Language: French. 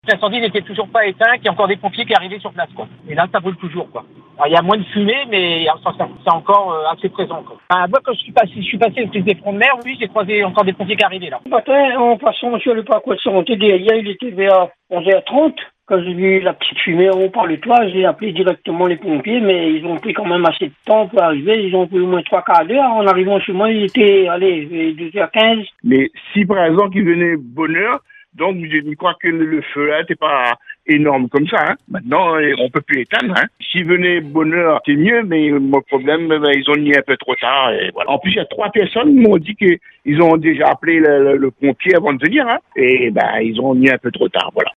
L'incendie n'était toujours pas éteint, qu'il y a encore des pompiers qui arrivaient sur place, quoi. Et là, ça brûle toujours, quoi. Alors, il y a moins de fumée, mais c'est encore assez présent, quoi. Moi, quand je suis passé des fronts de mer, oui, j'ai croisé encore des pompiers qui arrivaient, là. Ce matin, en passant sur le parcours de santé, derrière, il était vers 11h30. Quand j'ai vu la petite fumée en haut par le toit, j'ai appelé directement les pompiers, mais ils ont pris quand même assez de temps pour arriver. Ils ont pris au moins 3/4 d'heure. En arrivant chez moi, il était, 2h15. Mais si, par exemple, il venait bonne heure, donc je crois que le feu là n'était pas énorme comme ça. Hein. Maintenant, on peut plus éteindre. Hein. S'il venait bonne heure, c'est mieux, mais mon problème, ils ont mis un peu trop tard. Et voilà. En plus, il y a 3 personnes qui m'ont dit qu'ils ont déjà appelé le pompier avant de venir. Hein. Et ils ont mis un peu trop tard. Voilà.